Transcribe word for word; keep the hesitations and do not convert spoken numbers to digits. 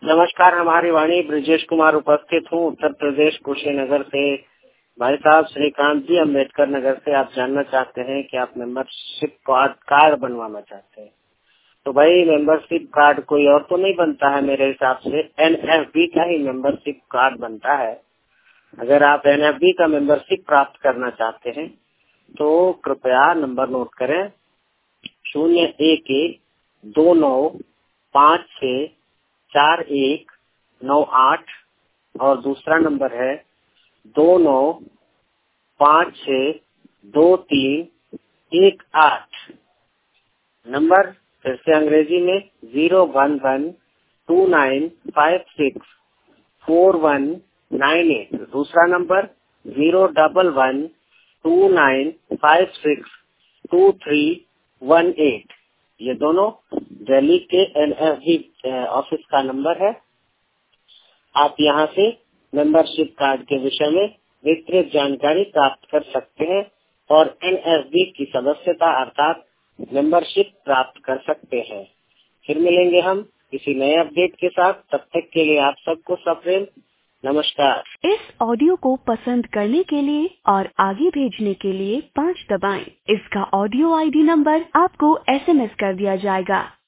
नमस्कार, हमारी वाणी ब्रिजेश कुमार उपस्थित हूँ उत्तर प्रदेश कुशीनगर से। भाई साहब श्रीकांत जी अम्बेडकर नगर से आप जानना चाहते हैं कि आप मेंबरशिप कार्ड कार्ड बनवाना चाहते हैं। तो भाई मेंबरशिप कार्ड कोई और तो नहीं बनता है, मेरे हिसाब से एन एफ बी का ही मेंबरशिप कार्ड बनता है। अगर आप एन एफ बी का मेंबरशिप प्राप्त करना चाहते हैं तो कृपया नंबर नोट करें, शून्य एक एक दो नौ पाँच छः चार एक नौ आठ और दूसरा नंबर है दो नौ पाँच छः दो तीन एक आठ। नंबर फिर से अंग्रेजी में zero one one two nine five six four one nine eight. दूसरा नंबर zero double one two nine five six two three one eight. ये दोनों दिल्ली के एन एफ बी ऑफिस का नंबर है। आप यहाँ से मेंबरशिप कार्ड के विषय में विस्तृत जानकारी प्राप्त कर सकते हैं और एन एफ बी की सदस्यता अर्थात मेंबरशिप प्राप्त कर सकते हैं। फिर मिलेंगे हम किसी नए अपडेट के साथ। तब तक के लिए आप सबको सप्रेम नमस्कार। इस ऑडियो को पसंद करने के लिए और आगे भेजने के लिए पाँच दबाएं। इसका ऑडियो आई डी नंबर आपको एस एम एस कर दिया जाएगा।